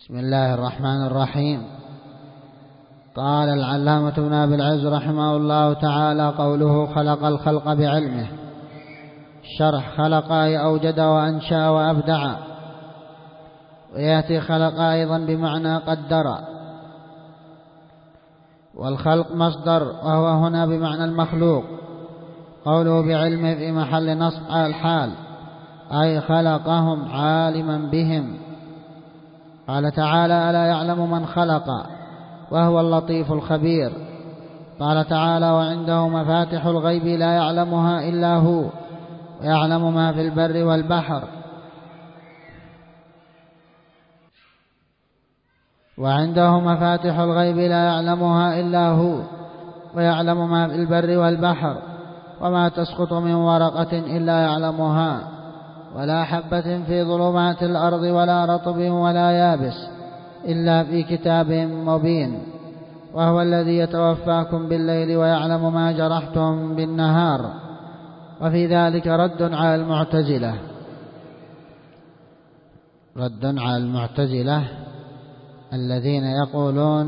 بسم الله الرحمن الرحيم. قال العلامة ابن أبي العز رحمه الله تعالى: قوله خلق الخلق بعلمه. الشرح: خلق أي أوجد وأنشأ وأبدع، ويأتي خلق أيضا بمعنى قدر، والخلق مصدر وهو هنا بمعنى المخلوق. قوله بعلمه في محل نصب على الحال، أي خلقهم عالما بهم. قال تعالى: ألا يعلم من خلق وهو اللطيف الخبير. قال تعالى: وعنده مفاتح الغيب لا يعلمها إلا هو ويعلم ما في البر والبحر. وعنده مفاتح الغيب لا يعلمها إلا هو ويعلم ما في البر والبحر، وما تسقط من ورقة إلا يعلمها، ولا حبة في ظلمات الأرض ولا رطب ولا يابس إلا في كتاب مبين. وهو الذي يتوفاكم بالليل ويعلم ما جرحتم بالنهار. وفي ذلك رد على المعتزلة الذين يقولون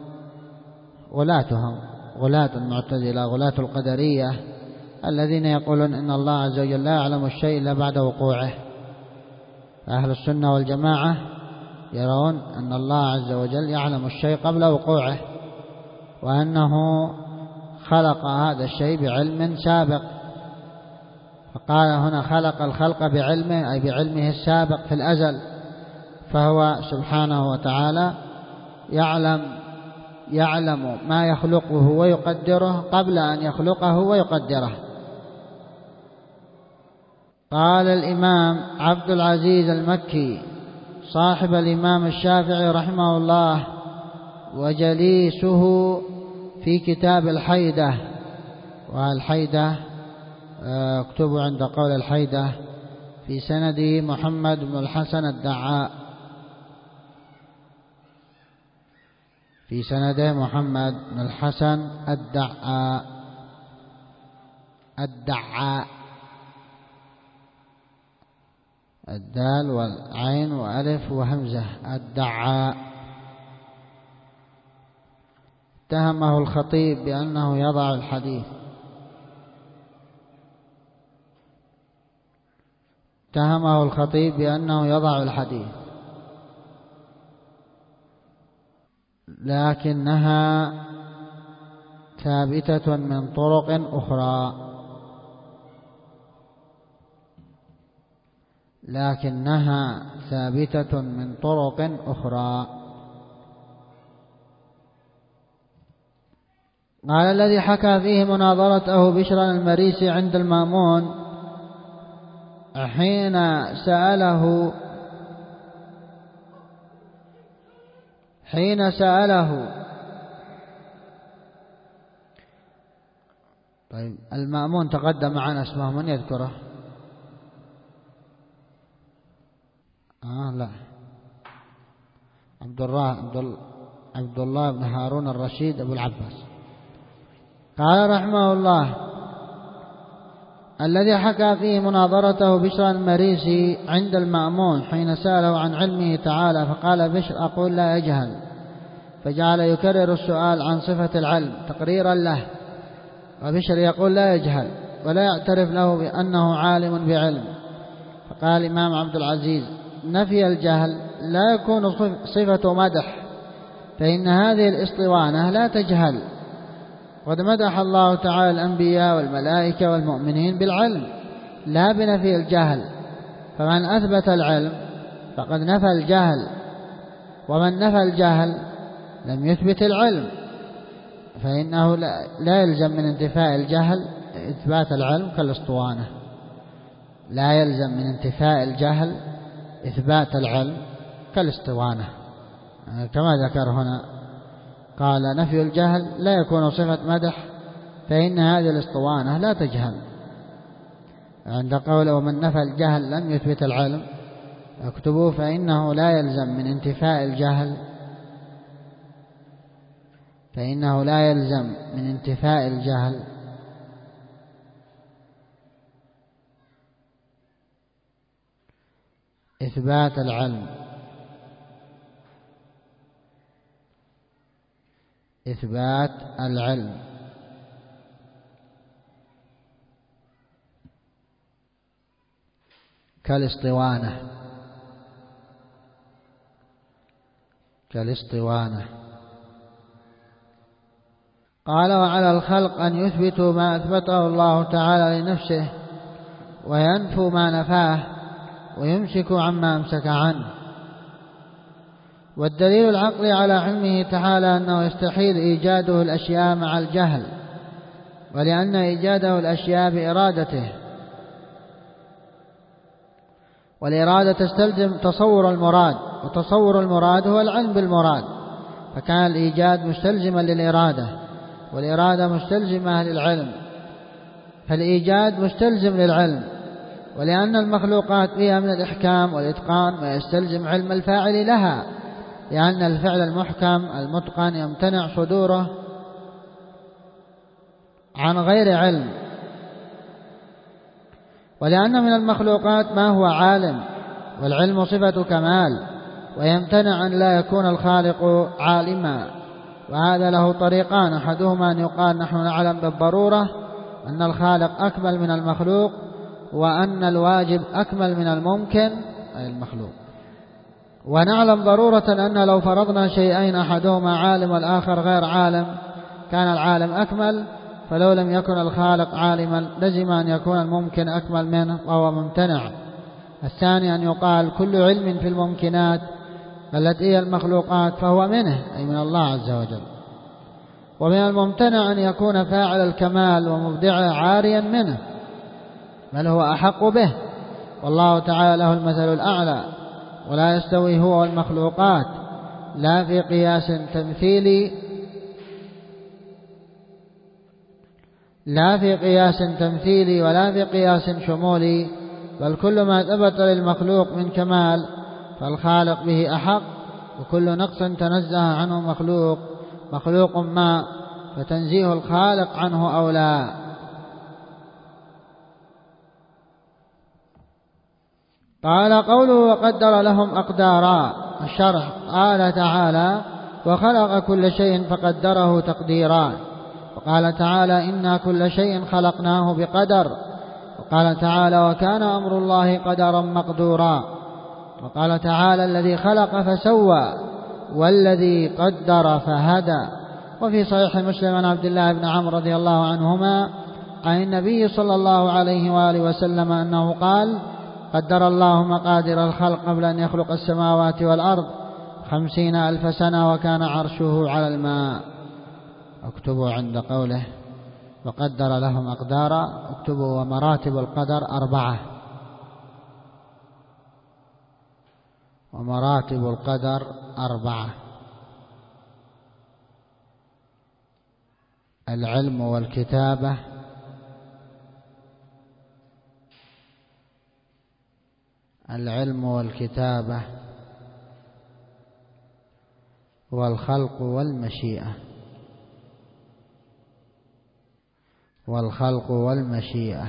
غلاة المعتزلة، غلاة القدرية، الذين يقولون إن الله عز وجل لا يعلم الشيء إلا بعد وقوعه. أهل السنة والجماعة يرون أن الله عز وجل يعلم الشيء قبل وقوعه، وأنه خلق هذا الشيء بعلم سابق. فقال هنا: خلق الخلق بعلمه، أي بعلمه السابق في الأزل. فهو سبحانه وتعالى يعلم ما يخلقه ويقدره قبل أن يخلقه ويقدره. قال الإمام عبد العزيز المكي صاحب الإمام الشافعي رحمه الله وجليسه في كتاب الحيدة، والحيدة اكتب عند قول الحيدة في سنده محمد بن الحسن الدعاء، في سنده محمد بن الحسن الدعاء، الدال والعين وألف وهمزة، الدعاء. اتهمه الخطيب بأنه يضع الحديث، لكنها ثابتة من طرق أخرى. قال: الذي حكى فيه مناظرته بشر المريسي عند المأمون حين سأله. طيب، المأمون تقدم معنا اسمه، من يذكره؟ لا، عبد الله بن هارون الرشيد أبو العباس. قال رحمه الله: الذي حكى فيه مناظرته بشر المريسي عند المأمون حين سأله عن علمه تعالى، فقال بشر: أقول لا يجهل. فجعل يكرر السؤال عن صفة العلم تقريرا له، وبشر يقول لا يجهل ولا يعترف له بأنه عالم بعلم. فقال الإمام عبد العزيز: نفي الجهل لا يكون صفة مدح، فإن هذه الاسطوانة لا تجهل. قد مدح الله تعالى الأنبياء والملائكة والمؤمنين بالعلم لا بنفي الجهل، فمن أثبت العلم فقد نفى الجهل، ومن نفى الجهل لم يثبت العلم، فإنه لا يلزم من انتفاء الجهل إثبات العلم كالاسطوانة. لا يلزم من انتفاء الجهل إثبات العلم كالاسطوانة، كما ذكر هنا. قال: نفي الجهل لا يكون صفة مدح، فإن هذه الاسطوانة لا تجهل. عند قوله ومن نفى الجهل لم يثبت العلم، اكتبوا: فإنه لا يلزم من انتفاء الجهل إثبات العلم. إثبات العلم. كالاسطوانة. قال وعلى الخلق أن يثبتوا ما أثبته الله تعالى لنفسه وينفوا ما نفاه ويمسكوا عما أمسك عنه. والدليل العقلي على علمه تعالى أنه يستحيل إيجاده الأشياء مع الجهل، ولأن إيجاده الأشياء بإرادته، والإرادة تستلزم تصور المراد، وتصور المراد هو العلم بالمراد، فكان الإيجاد مستلزما للإرادة، والإرادة مستلزمة للعلم، فالإيجاد مستلزم للعلم. ولأن المخلوقات فيها من الإحكام والإتقان ما يستلزم علم الفاعل لها، لأن الفعل المحكم المتقن يمتنع صدوره عن غير علم. ولأن من المخلوقات ما هو عالم، والعلم صفة كمال، ويمتنع أن لا يكون الخالق عالما. وهذا له طريقان: أحدهما أن يقال نحن نعلم بالضرورة أن الخالق أكمل من المخلوق، وأن الواجب أكمل من الممكن أي المخلوق. ونعلم ضرورة أن لو فرضنا شيئين أحدهما عالم والآخر غير عالم كان العالم أكمل، فلو لم يكن الخالق عالما لزم أن يكون الممكن أكمل منه وهو ممتنع. الثاني أن يقال كل علم في الممكنات التي هي المخلوقات فهو منه أي من الله عز وجل. ومن الممتنع أن يكون فاعل الكمال ومبدعه عاريا منه، بل هو أحق به، والله تعالى له المثل الأعلى. ولا يستوي هو والمخلوقات لا في قياس تمثيلي ولا في قياس شمولي، بل كل ما ثبت للمخلوق من كمال فالخالق به أحق، وكل نقص تنزه عنه مخلوق ما فتنزيه الخالق عنه أولى. قال قوله وقدر لهم أقدارا. الشرح: قال تعالى وخلق كل شيء فقدره تقديرا. وقال تعالى إنا كل شيء خلقناه بقدر. وقال تعالى وكان أمر الله قدرا مقدورا. وقال تعالى الذي خلق فسوى والذي قدر فهدى. وفي صحيح مسلم عن عبد الله بن عمرو رضي الله عنهما عن النبي صلى الله عليه وآله وسلم أنه قال قدر الله مقادير الخلق قبل أن يخلق السماوات والأرض 50,000 سنة وكان عرشه على الماء. اكتبوا عند قوله وقدر لهم أقدارا، اكتبوا ومراتب القدر 4. ومراتب القدر 4: العلم والكتابة، والخلق والمشيئة.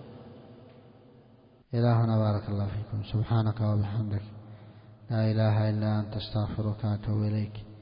إلى هنا بارك الله فيكم. سبحانك وبحمدك لا إله إلا أنت استغفرك وأتوب إليك.